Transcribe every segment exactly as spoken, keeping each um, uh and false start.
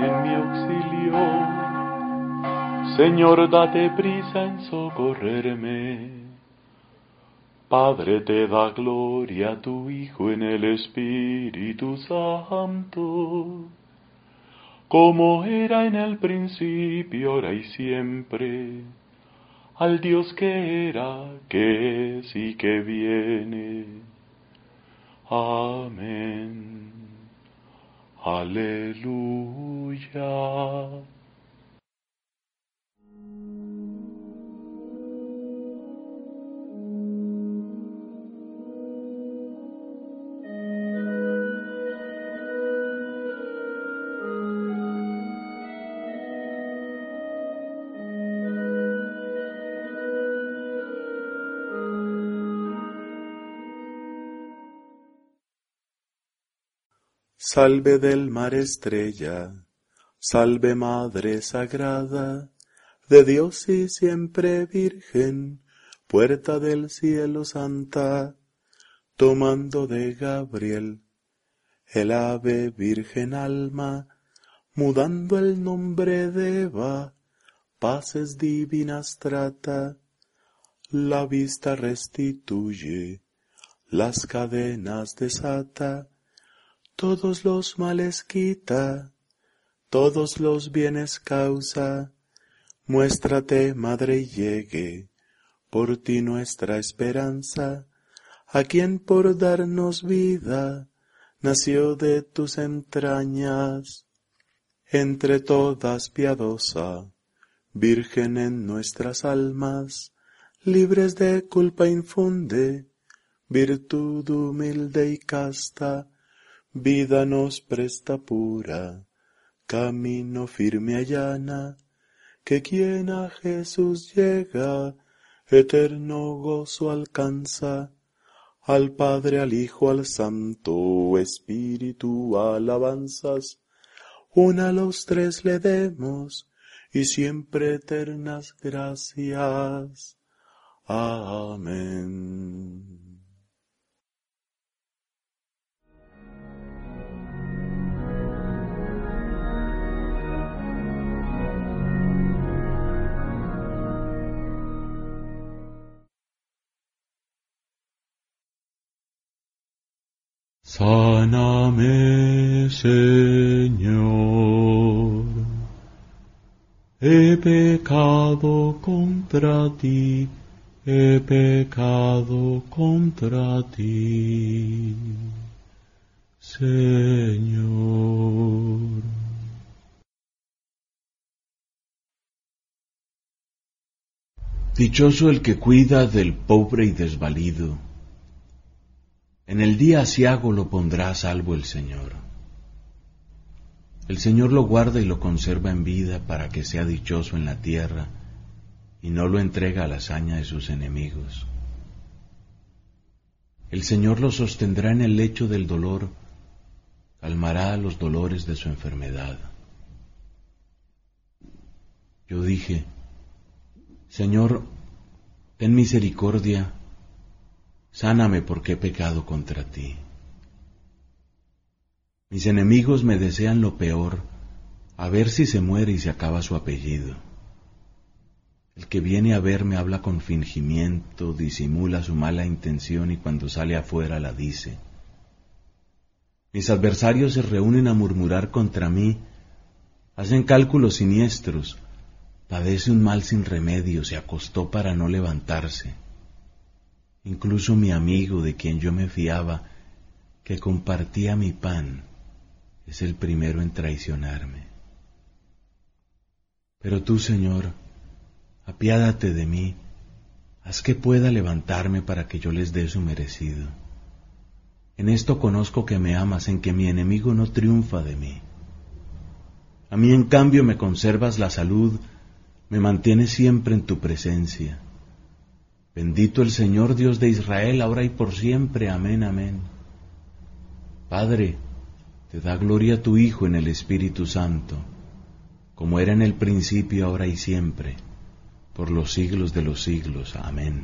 en mi auxilio. Señor, date prisa en socorrerme. Padre, te da gloria a tu Hijo en el Espíritu Santo, como era en el principio, ahora y siempre, al Dios que era, que es y que viene. Amén. Aleluya. Salve del mar estrella, salve Madre Sagrada, de Dios y siempre Virgen, puerta del cielo santa, tomando de Gabriel el ave virgen alma, mudando el nombre de Eva, paces divinas trata, la vista restituye, las cadenas desata, todos los males quita, todos los bienes causa. Muéstrate, Madre, y llegue por ti nuestra esperanza, a quien por darnos vida nació de tus entrañas. Entre todas piadosa, Virgen en nuestras almas, libres de culpa infunde, virtud humilde y casta, vida nos presta pura, camino firme allana, que quien a Jesús llega, eterno gozo alcanza. Al Padre, al Hijo, al Santo Espíritu, alabanzas, una a los tres le demos, y siempre eternas gracias. Amén. Sáname, Señor. He pecado contra ti, he pecado contra ti, Señor. Dichoso el que cuida del pobre y desvalido. En el día aciago lo pondrá a salvo el Señor. El Señor lo guarda y lo conserva en vida para que sea dichoso en la tierra y no lo entrega a la hazaña de sus enemigos. El Señor lo sostendrá en el lecho del dolor, calmará los dolores de su enfermedad. Yo dije, Señor, ten misericordia, sáname porque he pecado contra ti. Mis enemigos me desean lo peor, a ver si se muere y se acaba su apellido. El que viene a verme habla con fingimiento, disimula su mala intención y cuando sale afuera la dice. Mis adversarios se reúnen a murmurar contra mí, hacen cálculos siniestros, padece un mal sin remedio, se acostó para no levantarse. Incluso mi amigo, de quien yo me fiaba, que compartía mi pan, es el primero en traicionarme. Pero tú, Señor, apiádate de mí, haz que pueda levantarme para que yo les dé su merecido. En esto conozco que me amas, en que mi enemigo no triunfa de mí. A mí, en cambio, me conservas la salud, me mantienes siempre en tu presencia. Bendito el Señor Dios de Israel, ahora y por siempre. Amén, amén. Padre, te da gloria a tu Hijo en el Espíritu Santo, como era en el principio, ahora y siempre, por los siglos de los siglos. Amén.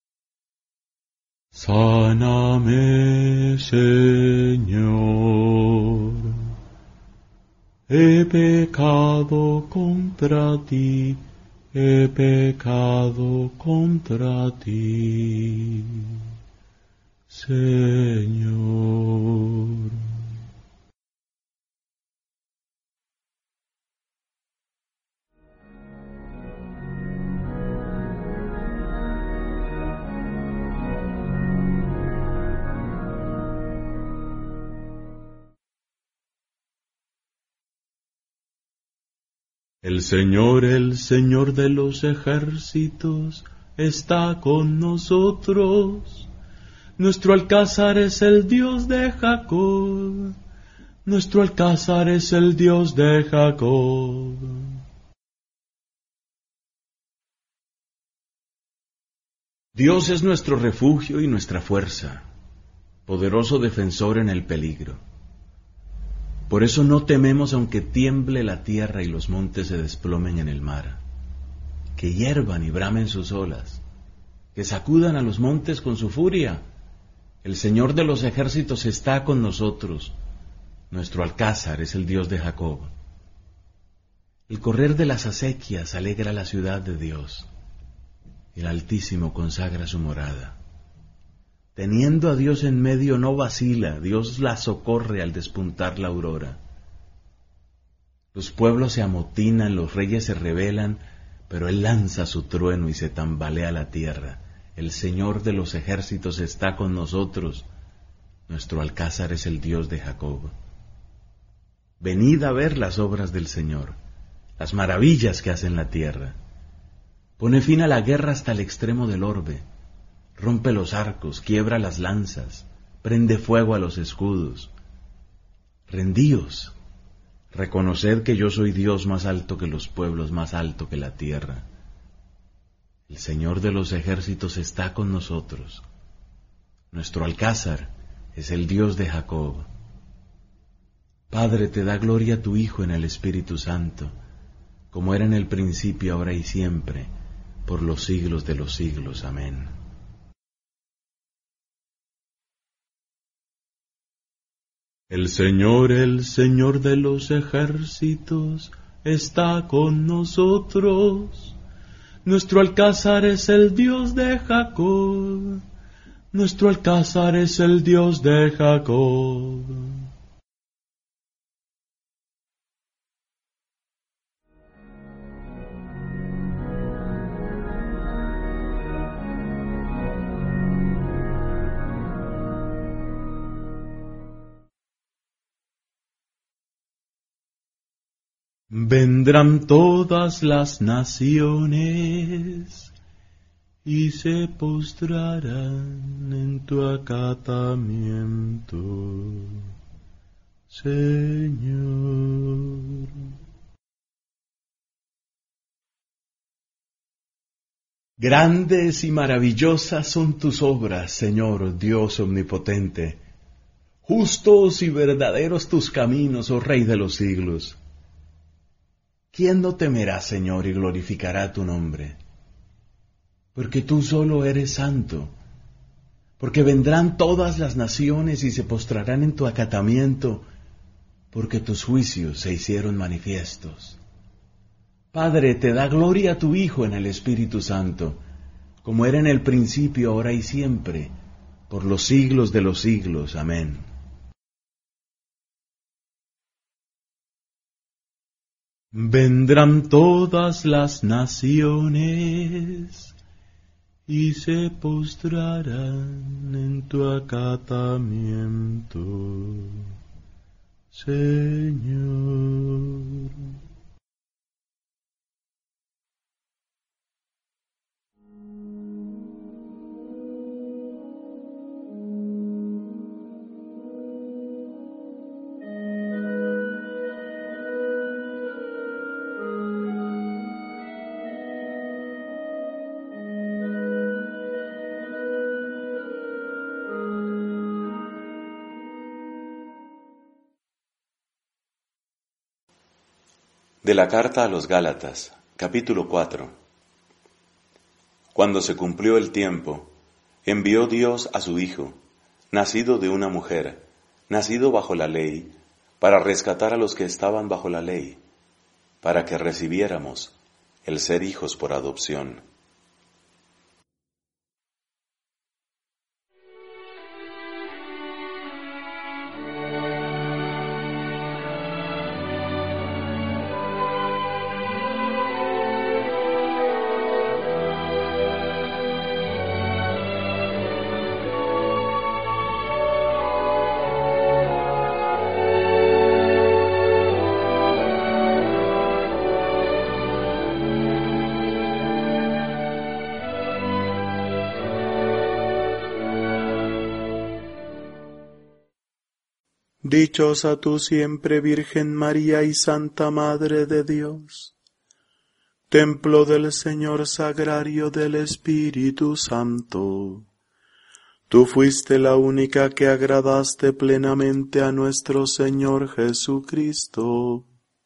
Sáname, Señor. he pecado contra ti, he pecado contra ti, Señor. El Señor, el Señor de los ejércitos, está con nosotros. Nuestro alcázar es el Dios de Jacob. Nuestro alcázar es el Dios de Jacob. Dios es nuestro refugio y nuestra fuerza, poderoso defensor en el peligro. Por eso no tememos aunque tiemble la tierra y los montes se desplomen en el mar, que hiervan y bramen sus olas, que sacudan a los montes con su furia. El Señor de los ejércitos está con nosotros. Nuestro alcázar es el Dios de Jacob. El correr de las acequias alegra la ciudad de Dios. El Altísimo consagra su morada. Teniendo a Dios en medio no vacila, Dios la socorre al despuntar la aurora. Los pueblos se amotinan, los reyes se rebelan, pero Él lanza su trueno y se tambalea la tierra. El Señor de los ejércitos está con nosotros. Nuestro alcázar es el Dios de Jacob. Venid a ver las obras del Señor, las maravillas que hace en la tierra. Pone fin a la guerra hasta el extremo del orbe. Rompe los arcos, quiebra las lanzas, prende fuego a los escudos. Rendíos, reconoced que yo soy Dios más alto que los pueblos, más alto que la tierra. El Señor de los ejércitos está con nosotros. Nuestro alcázar es el Dios de Jacob. Padre, te da gloria a tu Hijo en el Espíritu Santo, como era en el principio, ahora y siempre, por los siglos de los siglos. Amén. El Señor, el Señor de los ejércitos, está con nosotros. Nuestro alcázar es el Dios de Jacob. Nuestro alcázar es el Dios de Jacob. Vendrán todas las naciones y se postrarán en tu acatamiento, Señor. Grandes y maravillosas son tus obras, Señor Dios omnipotente. Justos y verdaderos tus caminos, oh Rey de los siglos. ¿Quién no temerá, Señor, y glorificará tu nombre? Porque tú solo eres santo, porque vendrán todas las naciones y se postrarán en tu acatamiento, porque tus juicios se hicieron manifiestos. Padre, te da gloria a tu Hijo en el Espíritu Santo, como era en el principio, ahora y siempre, por los siglos de los siglos. Amén. Vendrán todas las naciones y se postrarán en tu acatamiento, Señor. De la carta a los Gálatas, capítulo cuatro. Cuando se cumplió el tiempo, envió Dios a su Hijo, nacido de una mujer, nacido bajo la ley, para rescatar a los que estaban bajo la ley, para que recibiéramos el ser hijos por adopción. Dichosa tú siempre, Virgen María y Santa Madre de Dios, templo del Señor, sagrario del Espíritu Santo. Tú fuiste la única que agradaste plenamente a nuestro Señor Jesucristo.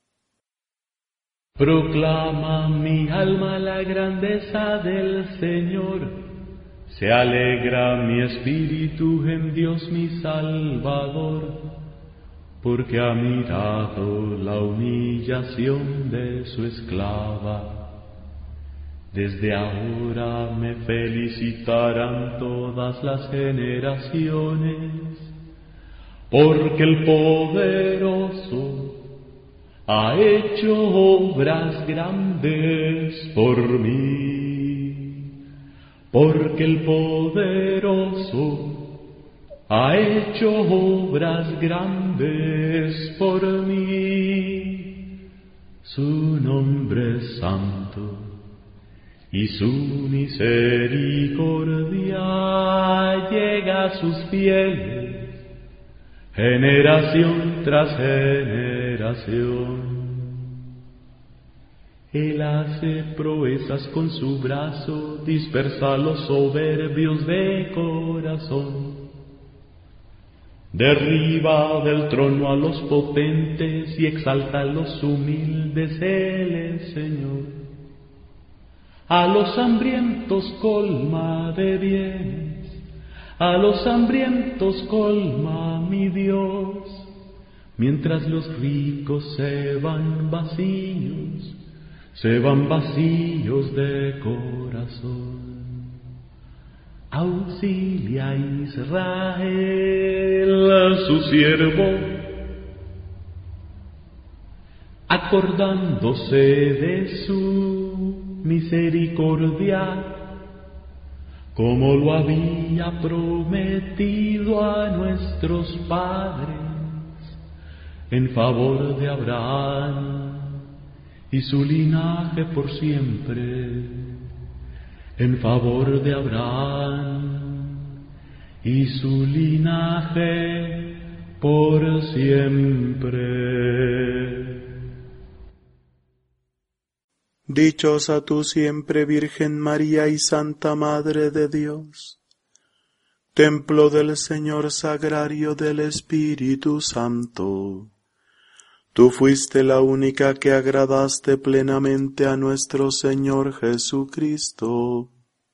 Proclama mi alma la grandeza del Señor, se alegra mi espíritu en Dios mi Salvador, porque ha mirado la humillación de su esclava. Desde ahora me felicitarán todas las generaciones, porque el poderoso ha hecho obras grandes por mí, porque el poderoso ha hecho obras grandes por mí. Su nombre es santo y su misericordia llega a sus fieles, generación tras generación. Él hace proezas con su brazo, dispersa a los soberbios de corazón. Derriba del trono a los potentes y exalta a los humildes, Él es Señor. A los hambrientos colma de bienes, a los hambrientos colma mi Dios, mientras los ricos se van vacíos, se van vacíos de corazón. Auxilia a Israel, su siervo, acordándose de su misericordia, como lo había prometido a nuestros padres, en favor de Abraham y su linaje por siempre. En favor de Abraham y su linaje por siempre. Dichosa tú siempre, Virgen María y Santa Madre de Dios, templo del Señor, sagrario del Espíritu Santo. Tú fuiste la única que agradaste plenamente a nuestro Señor Jesucristo.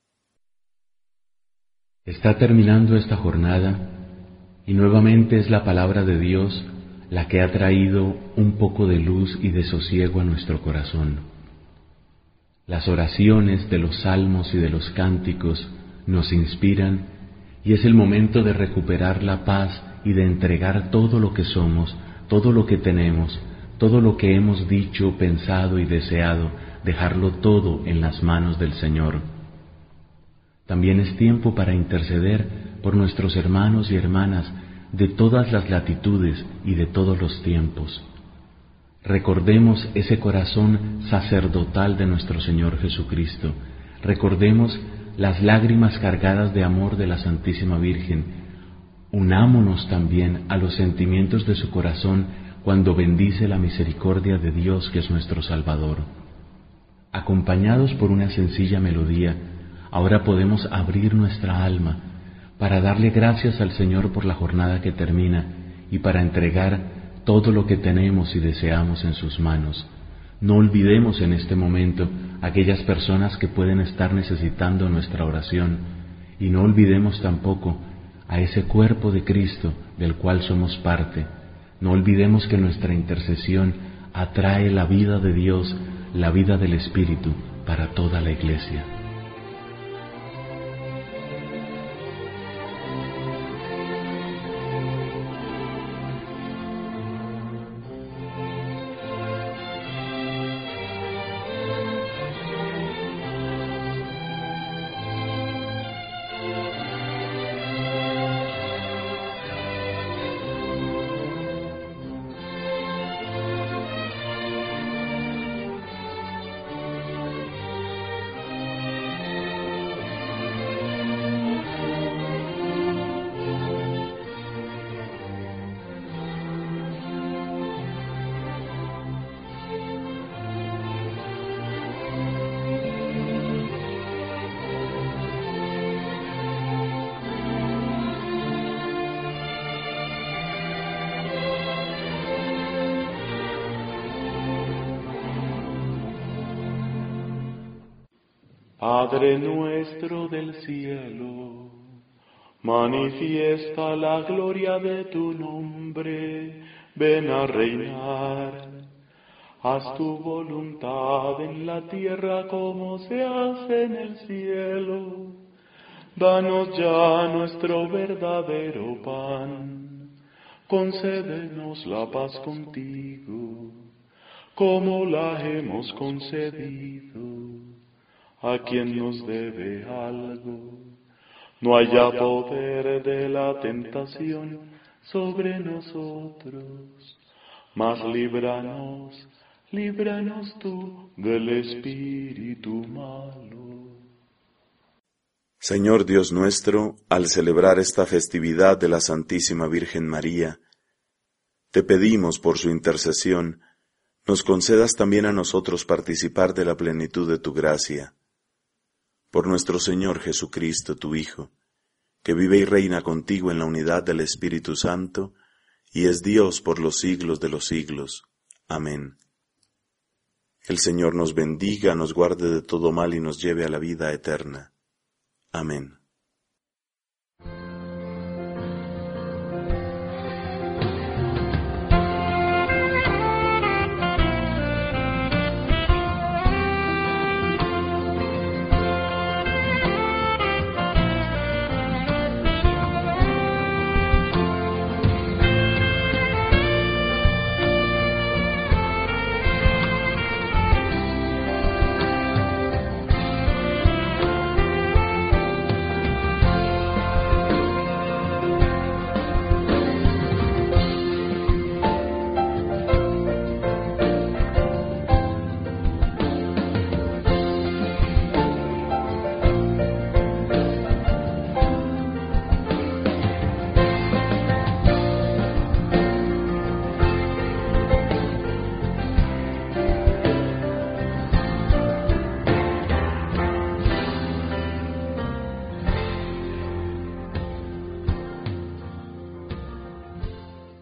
Está terminando esta jornada y nuevamente es la palabra de Dios la que ha traído un poco de luz y de sosiego a nuestro corazón. Las oraciones de los salmos y de los cánticos nos inspiran y es el momento de recuperar la paz y de entregar todo lo que somos, todo lo que tenemos, todo lo que hemos dicho, pensado y deseado, dejarlo todo en las manos del Señor. También es tiempo para interceder por nuestros hermanos y hermanas de todas las latitudes y de todos los tiempos. Recordemos ese corazón sacerdotal de nuestro Señor Jesucristo. Recordemos las lágrimas cargadas de amor de la Santísima Virgen. Unámonos también a los sentimientos de su corazón cuando bendice la misericordia de Dios, que es nuestro Salvador. Acompañados por una sencilla melodía, ahora podemos abrir nuestra alma para darle gracias al Señor por la jornada que termina y para entregar todo lo que tenemos y deseamos en sus manos. No olvidemos en este momento aquellas personas que pueden estar necesitando nuestra oración y no olvidemos tampoco a ese cuerpo de Cristo del cual somos parte. No olvidemos que nuestra intercesión atrae la vida de Dios, la vida del Espíritu, para toda la Iglesia. Padre nuestro del cielo, manifiesta la gloria de tu nombre, ven a reinar. Haz tu voluntad en la tierra como se hace en el cielo. Danos ya nuestro verdadero pan, concédenos la paz contigo, como la hemos concedido a quien nos debe algo. No haya poder de la tentación sobre nosotros, mas líbranos, líbranos tú del espíritu malo. Señor Dios nuestro, al celebrar esta festividad de la Santísima Virgen María, te pedimos por su intercesión, nos concedas también a nosotros participar de la plenitud de tu gracia. Por nuestro Señor Jesucristo, tu Hijo, que vive y reina contigo en la unidad del Espíritu Santo, y es Dios por los siglos de los siglos. Amén. El Señor nos bendiga, nos guarde de todo mal y nos lleve a la vida eterna. Amén.